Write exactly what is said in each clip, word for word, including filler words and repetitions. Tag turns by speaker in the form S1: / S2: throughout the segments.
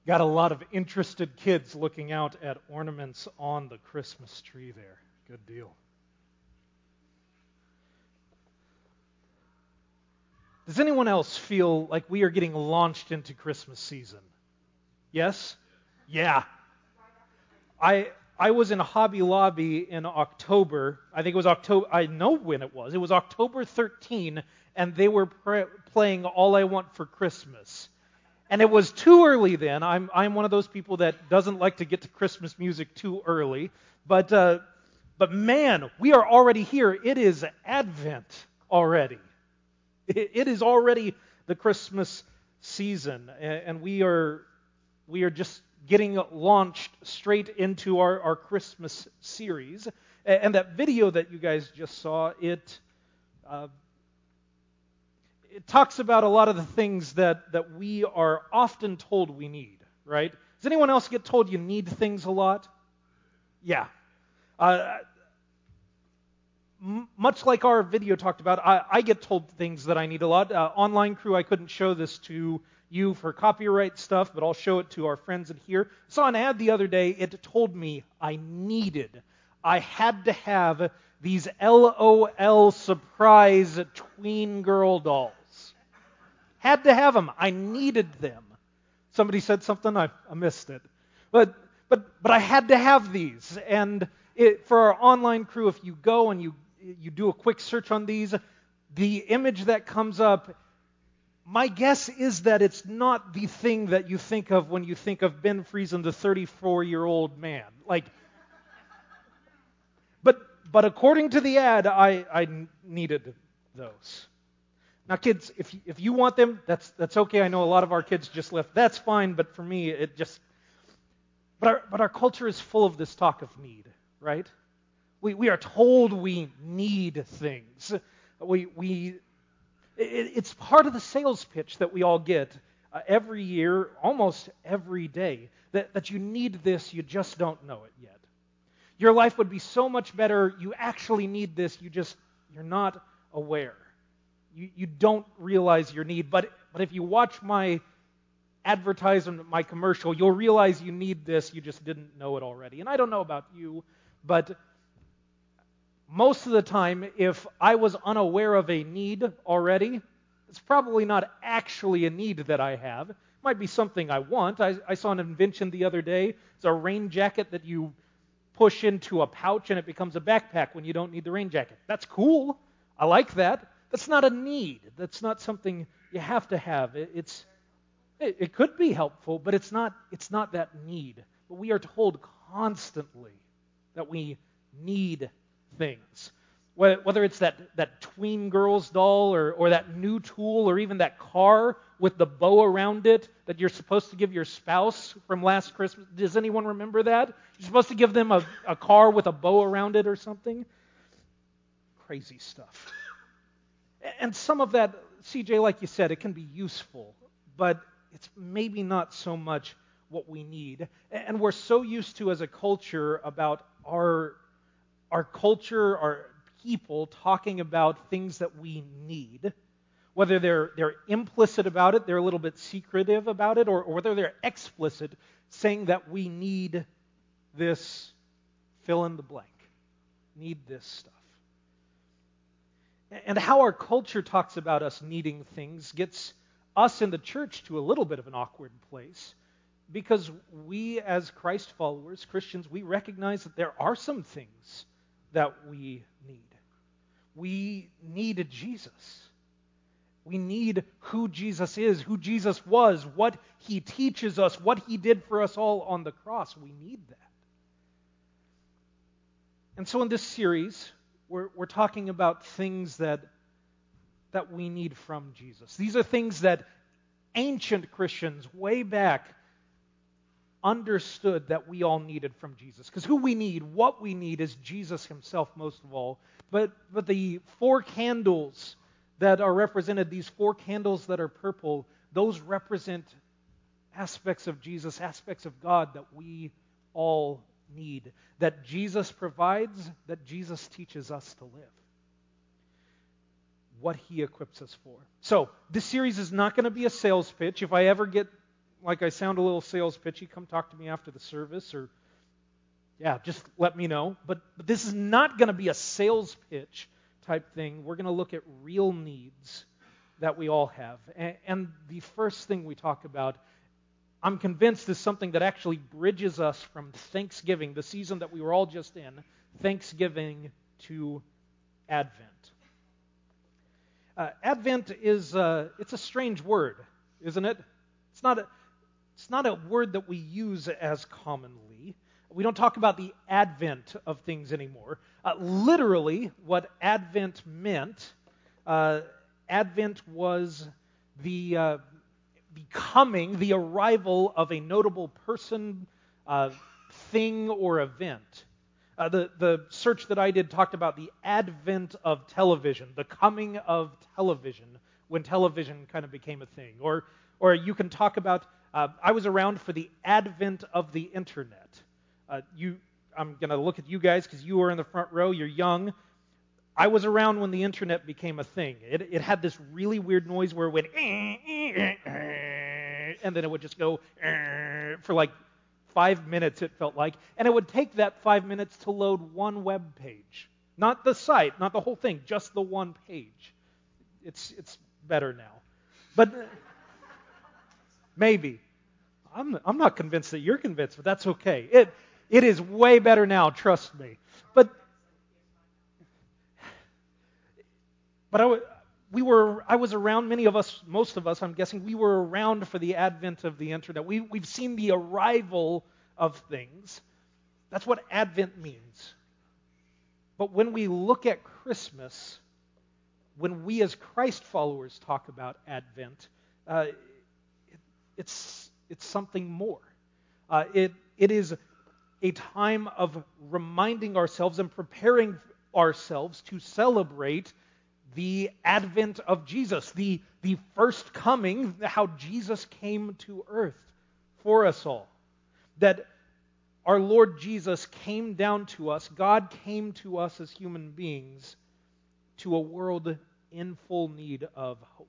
S1: Got a lot of interested kids looking out at ornaments on the Christmas tree there. Good deal. Does anyone else feel like we are getting launched into Christmas season? Yes? Yeah. I I was in Hobby Lobby in October. I think it was October. I know when it was. It was October thirteenth, and they were pre- playing All I Want for Christmas. And it was too early then. I'm I'm one of those people that doesn't like to get to Christmas music too early. But uh, but man, we are already here. It is Advent already. It, it is already the Christmas season, and, and we are we are just getting launched straight into our, our Christmas series. And, and that video that you guys just saw, it. Uh, It talks about a lot of the things that, that we are often told we need, right? Does anyone else get told you need things a lot? Yeah. Uh, m- much like our video talked about, I, I get told things that I need a lot. Uh, online crew, I couldn't show this to you for copyright stuff, but I'll show it to our friends in here. I saw an ad the other day. It told me I needed, I had to have these LOL surprise tween girl dolls. Had to have them. I needed them. Somebody said something, I, I missed it. But but but I had to have these. And it, for our online crew, if you go and you you do a quick search on these, the image that comes up, my guess is that it's not the thing that you think of when you think of Ben Friesen, the thirty-four-year-old man. Like, but but according to the ad, I, I needed those. Now, kids, if you, if you want them, that's that's okay. I know a lot of our kids just left. That's fine, but for me, it just. But our but our culture is full of this talk of need, right? We we are told we need things. We we. It, it's part of the sales pitch that we all get uh, every year, almost every day. That that you need this, you just don't know it yet. Your life would be so much better. You actually need this. You just you're not aware. You, you don't realize your need, but but if you watch my advertisement, my commercial, you'll realize you need this, you just didn't know it already. And I don't know about you, but most of the time, if I was unaware of a need already, it's probably not actually a need that I have. It might be something I want. I, I saw an invention the other day. It's a rain jacket that you push into a pouch and it becomes a backpack when you don't need the rain jacket. That's cool. I like that. That's not a need. That's not something you have to have. It, it's it, it could be helpful, but it's not it's not that need. But we are told constantly that we need things. Whether it's that, that tween girls doll or, or that new tool or even that car with the bow around it that you're supposed to give your spouse from last Christmas. Does anyone remember that? You're supposed to give them a, a car with a bow around it or something? Crazy stuff. And some of that, C J, like you said, it can be useful, but it's maybe not so much what we need. And we're so used to, as a culture, about our, our culture, our people talking about things that we need, whether they're, they're implicit about it, they're a little bit secretive about it, or, or whether they're explicit, saying that we need this fill in the blank, need this stuff. And how our culture talks about us needing things gets us in the church to a little bit of an awkward place, because we as Christ followers, Christians, we recognize that there are some things that we need. We need Jesus. We need who Jesus is, who Jesus was, what he teaches us, what he did for us all on the cross. We need that. And so in this series, We're, we're talking about things that, that we need from Jesus. These are things that ancient Christians way back understood that we all needed from Jesus. Because who we need, what we need is Jesus himself most of all. But, but the four candles that are represented, these four candles that are purple, those represent aspects of Jesus, aspects of God that we all need, that Jesus provides, that Jesus teaches us to live, what he equips us for. So this series is not going to be a sales pitch. If I ever get like I sound a little sales pitchy, come talk to me after the service, or yeah, just let me know. But, but this is not going to be a sales pitch type thing. We're going to look at real needs that we all have. And, and the first thing we talk about, I'm convinced, is something that actually bridges us from Thanksgiving, the season that we were all just in, Thanksgiving to Advent. Uh, Advent is uh, it's a strange word, isn't it? It's not a, it's not a word that we use as commonly. We don't talk about the advent of things anymore. Uh, literally, what Advent meant, uh, Advent was the uh, becoming, the arrival of a notable person, uh, thing, or event. Uh, the, the search that I did talked about the advent of television, the coming of television, when television kind of became a thing. Or, or you can talk about, uh, I was around for the advent of the internet. Uh, you, I'm going to look at you guys because you are in the front row, you're young. I was around when the internet became a thing. It, it had this really weird noise where it went, and then it would just go for like five minutes, it felt like. And it would take that five minutes to load one web page. Not the site, not the whole thing, just the one page. It's it's better now. But maybe. I'm I'm not convinced that you're convinced, but that's okay. It it is way better now, trust me. But but I, we were I was around, many of us, most of us, I'm guessing, we were around for the advent of the internet. We we've seen the arrival of things. That's what Advent means. But when we look at Christmas, when we as Christ followers talk about Advent, uh, it, it's it's something more. Uh, it it is a time of reminding ourselves and preparing ourselves to celebrate the advent of Jesus, the, the first coming, how Jesus came to earth for us all. That our Lord Jesus came down to us, God came to us as human beings, to a world in full need of hope.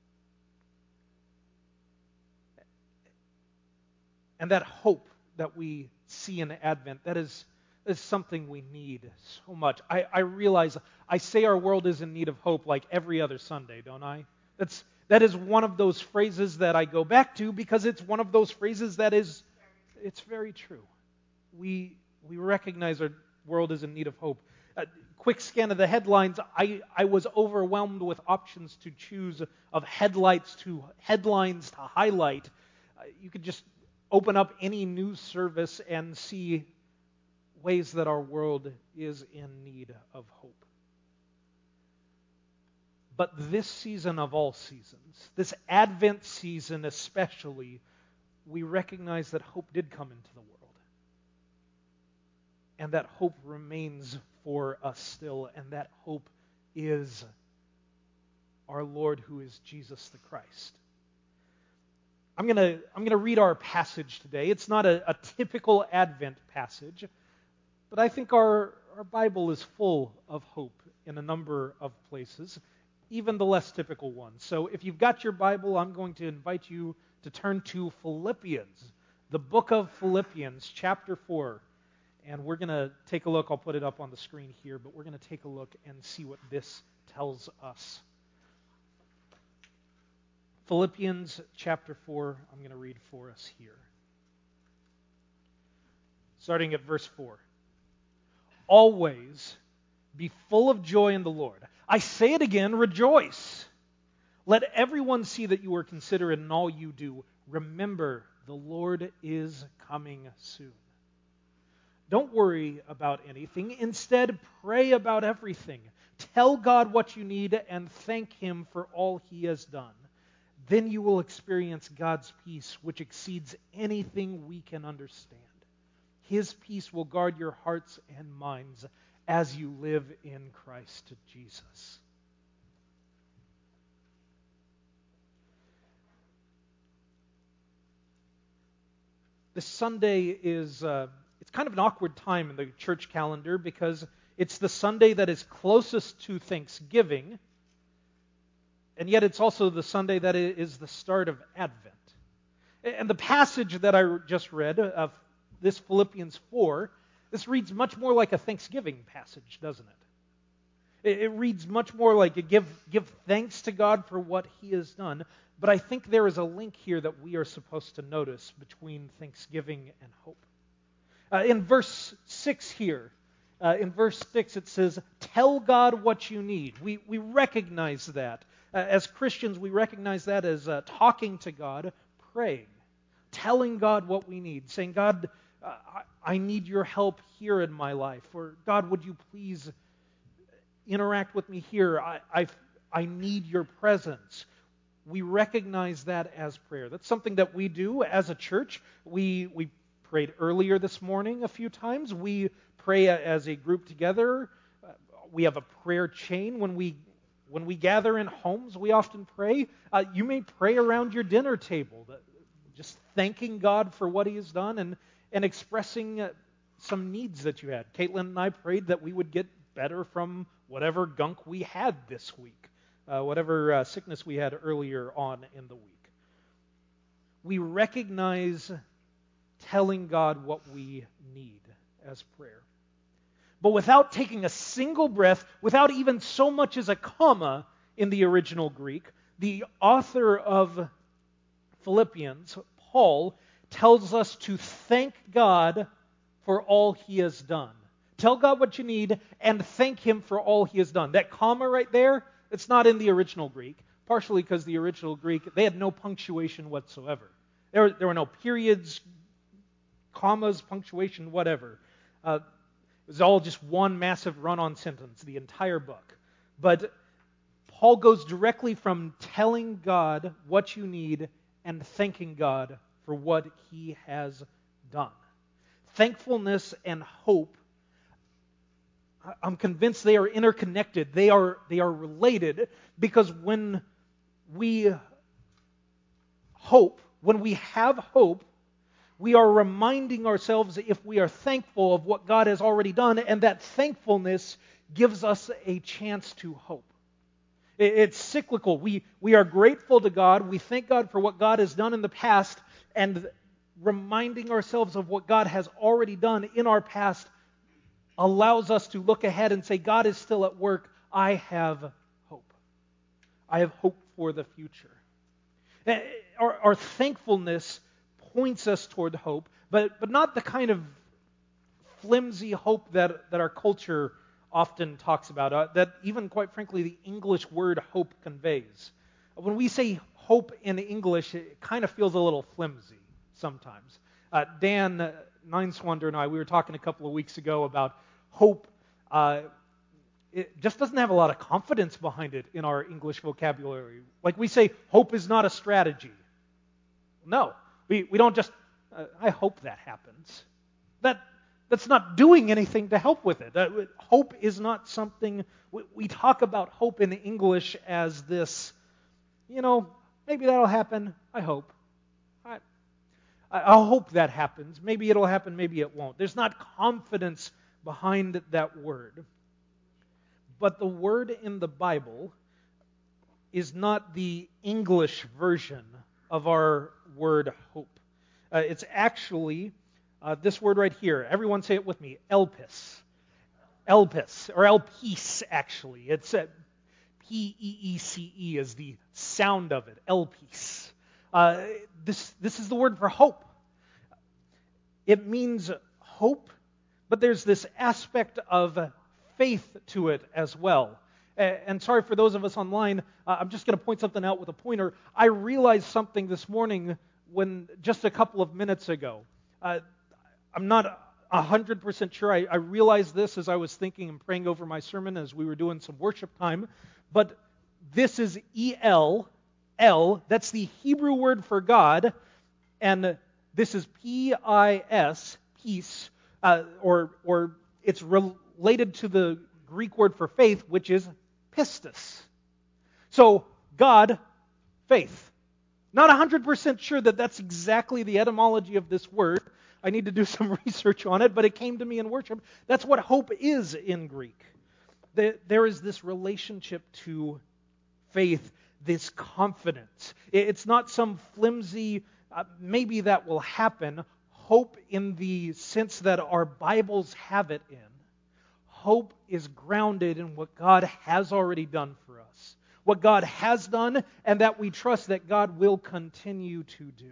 S1: And that hope that we see in Advent, that is, is something we need so much. I, I realize I say our world is in need of hope like every other Sunday, don't I? That's that is one of those phrases that I go back to because it's one of those phrases that is, it's very true. We we recognize our world is in need of hope. A quick scan of the headlines, I, I was overwhelmed with options to choose of headlights to headlines to highlight. Uh, you could just open up any news service and see ways that our world is in need of hope. But this season of all seasons, this Advent season especially, we recognize that hope did come into the world. And that hope remains for us still, and that hope is our Lord, who is Jesus the Christ. I'm going to I'm going to read our passage today. It's not a, a typical Advent passage, but I think our, our Bible is full of hope in a number of places, even the less typical ones. So if you've got your Bible, I'm going to invite you to turn to Philippians, the book of Philippians, chapter four. And we're going to take a look. I'll put it up on the screen here, but we're going to take a look and see what this tells us. Philippians chapter four, I'm going to read for us here. Starting at verse four. Always be full of joy in the Lord. I say it again, rejoice. Let everyone see that you are considerate in all you do. Remember, the Lord is coming soon. Don't worry about anything. Instead, pray about everything. Tell God what you need and thank Him for all He has done. Then you will experience God's peace, which exceeds anything we can understand. His peace will guard your hearts and minds as you live in Christ Jesus. This Sunday is uh, it's kind of an awkward time in the church calendar because it's the Sunday that is closest to Thanksgiving, and yet it's also the Sunday that is the start of Advent. And the passage that I just read, of this Philippians four, this reads much more like a Thanksgiving passage, doesn't it? It, it reads much more like a give, give thanks to God for what He has done. But I think there is a link here that we are supposed to notice between thanksgiving and hope. Uh, in verse six here, uh, in verse six it says, tell God what you need. We, we recognize that. Uh, as Christians, we recognize that as uh, talking to God, praying, telling God what we need, saying, God, uh, I, I need your help here in my life. Or, God, would you please interact with me here? I, I, I need your presence. We recognize that as prayer. That's something that we do as a church. We, we prayed earlier this morning a few times. We pray as a group together. Uh, we have a prayer chain when we When we gather in homes, we often pray. Uh, you may pray around your dinner table, just thanking God for what He has done and, and expressing uh, some needs that you had. Caitlin and I prayed that we would get better from whatever gunk we had this week, uh, whatever uh, sickness we had earlier on in the week. We recognize telling God what we need as prayer. But without taking a single breath, without even so much as a comma in the original Greek, the author of Philippians, Paul, tells us to thank God for all He has done. Tell God what you need and thank Him for all He has done. That comma right there, it's not in the original Greek, partially because the original Greek, they had no punctuation whatsoever. There, there were no periods, commas, punctuation, whatever. Uh, It was all just one massive run-on sentence, the entire book. But Paul goes directly from telling God what you need and thanking God for what He has done. Thankfulness and hope, I'm convinced they are interconnected. They are, they are related because when we hope, when we have hope, we are reminding ourselves, if we are thankful, of what God has already done, and that thankfulness gives us a chance to hope. It's cyclical. We, we are grateful to God. We thank God for what God has done in the past, and reminding ourselves of what God has already done in our past allows us to look ahead and say, God is still at work. I have hope. I have hope for the future. Our, our thankfulness points us toward hope, but, but not the kind of flimsy hope that, that our culture often talks about, uh, that even, quite frankly, the English word hope conveys. When we say hope in English, it kind of feels a little flimsy sometimes. Uh, Dan uh, Nineswander and I, we were talking a couple of weeks ago about hope. Uh, it just doesn't have a lot of confidence behind it in our English vocabulary. Like we say, hope is not a strategy. No. We we don't just, uh, I hope that happens. That That's not doing anything to help with it. Uh, hope is not something, we, we talk about hope in English as this, you know, maybe that'll happen, I hope. I, I'll hope that happens. Maybe it'll happen, maybe it won't. There's not confidence behind that word. But the word in the Bible is not the English version of our word hope. Uh, it's actually uh, this word right here. Everyone say it with me. Elpis. Elpis, or elpis, actually. It's uh, P E E C E is the sound of it. Elpis. Uh, this, this is the word for hope. It means hope, but there's this aspect of faith to it as well. And sorry for those of us online, uh, I'm just going to point something out with a pointer. I realized something this morning when just a couple of minutes ago. Uh, I'm not one hundred percent sure. I, I realized this as I was thinking and praying over my sermon as we were doing some worship time. But this is E L, L. That's the Hebrew word for God. And this is P I S, peace, uh, or, or it's related to the Greek word for faith, which is pistis. So, God, faith. Not one hundred percent sure that that's exactly the etymology of this word. I need to do some research on it, but it came to me in worship. That's what hope is in Greek. There is this relationship to faith, this confidence. It's not some flimsy, Uh, maybe that will happen. Hope in the sense that our Bibles have it in. Hope is grounded in what God has already done for us, what God has done, and that we trust that God will continue to do.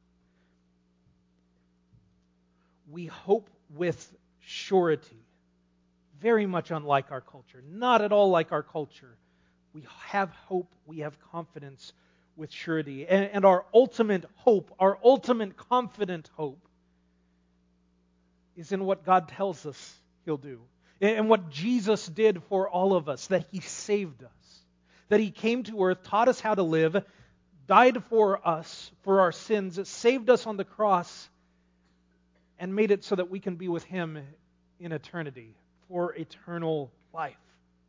S1: We hope with surety, very much unlike our culture, not at all like our culture. We have hope, we have confidence with surety. And, and our ultimate hope, our ultimate confident hope, is in what God tells us He'll do. And what Jesus did for all of us, that He saved us. That He came to earth, taught us how to live, died for us, for our sins, saved us on the cross, and made it so that we can be with Him in eternity, for eternal life.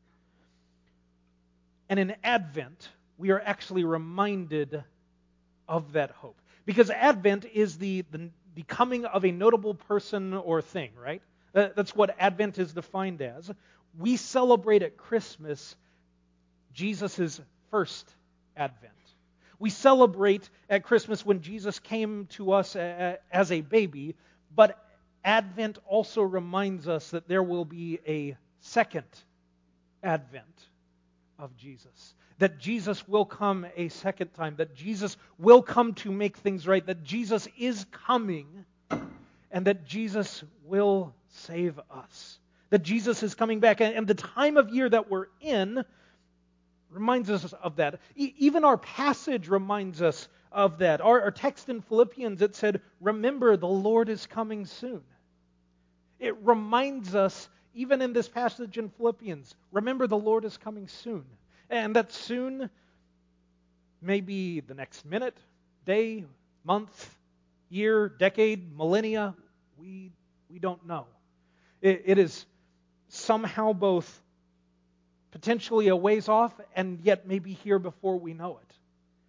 S1: And in Advent, we are actually reminded of that hope. Because Advent is the, the, the coming of a notable person or thing, right? That's what Advent is defined as. We celebrate at Christmas Jesus' first Advent. We celebrate at Christmas when Jesus came to us as a baby, but Advent also reminds us that there will be a second Advent of Jesus. That Jesus will come a second time. That Jesus will come to make things right. That Jesus is coming, and that Jesus will save us. That Jesus is coming back. And the time of year that we're in reminds us of that. E- even our passage reminds us of that. Our, our text in Philippians, it said, "Remember, the Lord is coming soon." It reminds us, even in this passage in Philippians, remember the Lord is coming soon. And that soon may be the next minute, day, month, year, decade, millennia. We, we don't know. It, it is somehow both potentially a ways off and yet maybe here before we know it.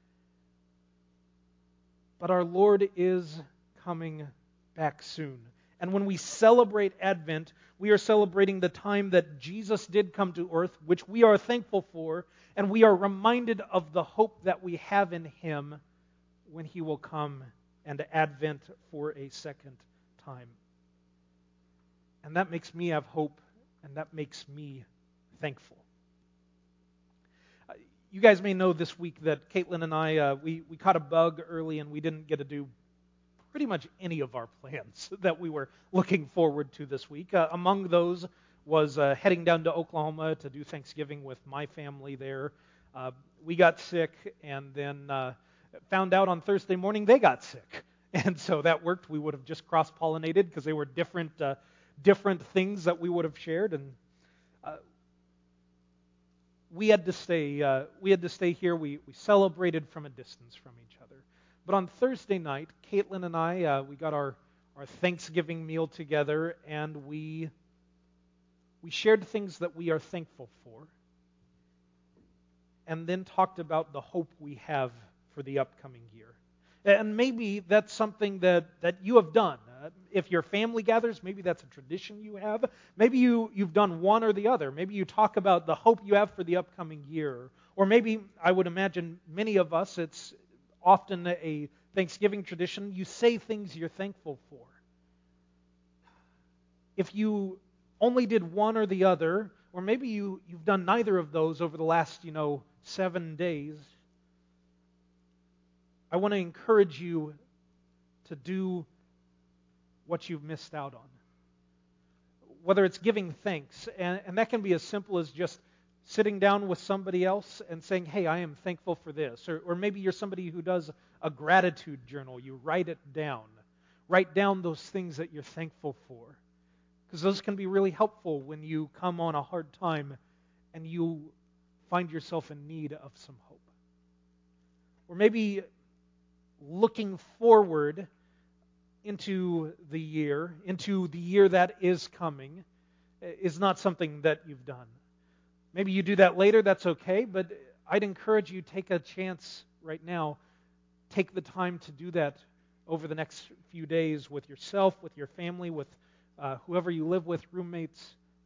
S1: But our Lord is coming back soon. And when we celebrate Advent, we are celebrating the time that Jesus did come to earth, which we are thankful for, and we are reminded of the hope that we have in Him when He will come and Advent for a second time. And that makes me have hope, and that makes me thankful. Uh, you guys may know this week that Caitlin and I, uh, we, we caught a bug early and we didn't get to do pretty much any of our plans that we were looking forward to this week. Uh, among those was uh, heading down to Oklahoma to do Thanksgiving with my family there. Uh, we got sick and then uh, found out on Thursday morning they got sick. And so that worked. We would have just cross-pollinated because they were different uh, different things that we would have shared. And uh, we had to stay uh, we had to stay here. We, we celebrated from a distance from each other. But on Thursday night, Caitlin and I, uh, we got our, our Thanksgiving meal together, and we we shared things that we are thankful for, and then talked about the hope we have for the upcoming year. And maybe that's something that, that you have done. Uh, if your family gathers, maybe that's a tradition you have. Maybe you, you've done one or the other. Maybe you talk about the hope you have for the upcoming year. Or maybe, I would imagine, many of us, it's often a Thanksgiving tradition, you say things you're thankful for. If you only did one or the other, or maybe you, you've done neither of those over the last, you know, seven days, I want to encourage you to do what you've missed out on. Whether it's giving thanks, and, and that can be as simple as just sitting down with somebody else and saying, hey, I am thankful for this. Or, or maybe you're somebody who does a gratitude journal. You write it down. Write down those things that you're thankful for. Because those can be really helpful when you come on a hard time and you find yourself in need of some hope. Or maybe looking forward into the year, into the year that is coming, is not something that you've done. Maybe you do that later, that's okay, but I'd encourage you, take a chance right now. Take the time to do that over the next few days with yourself, with your family, with uh, whoever you live with, roommates.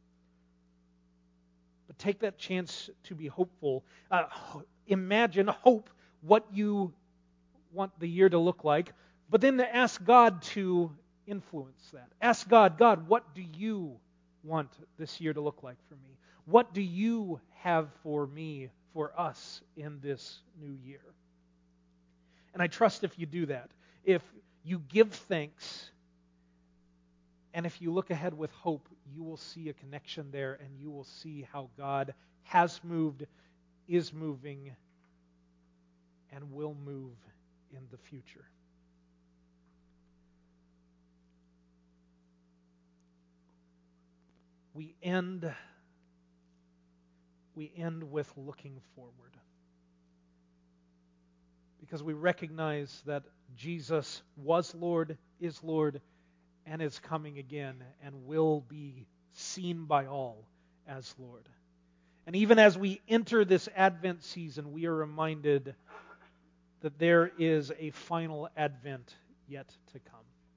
S1: But take that chance to be hopeful. Uh, imagine, hope what you want the year to look like. But then to ask God to influence that. Ask God, God, what do you want this year to look like for me? What do you have for me, for us, in this new year? And I trust if you do that, if you give thanks, and if you look ahead with hope, you will see a connection there, and you will see how God has moved, is moving, and will move in the future. We end, we end with looking forward. Because we recognize that Jesus was Lord, is Lord, and is coming again, and will be seen by all as Lord. And even as we enter this Advent season, we are reminded that there is a final Advent yet to come.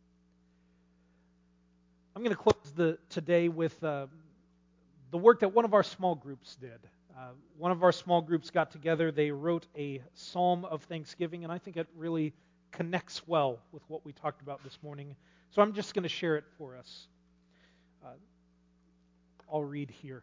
S1: I'm going to close the, today with uh, the work that one of our small groups did. Uh, one of our small groups got together. They wrote a psalm of thanksgiving, and I think it really connects well with what we talked about this morning. So I'm just going to share it for us. Uh, I'll read here.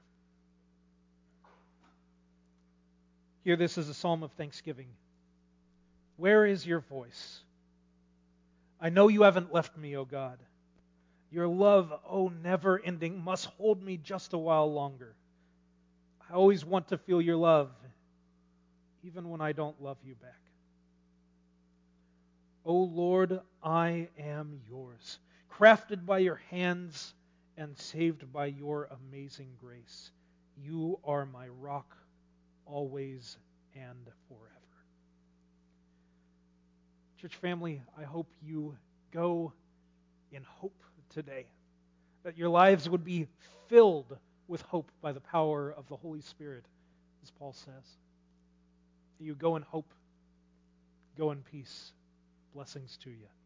S1: Here, this is a psalm of thanksgiving. Where is your voice? I know you haven't left me, O God. Your love, oh, never ending, must hold me just a while longer. I always want to feel your love, even when I don't love you back. O Lord, I am yours, crafted by your hands and saved by your amazing grace. You are my rock, always and forever. Church family, I hope you go in hope today, that your lives would be filled with hope by the power of the Holy Spirit, as Paul says. That you go in hope, go in peace. Blessings to you.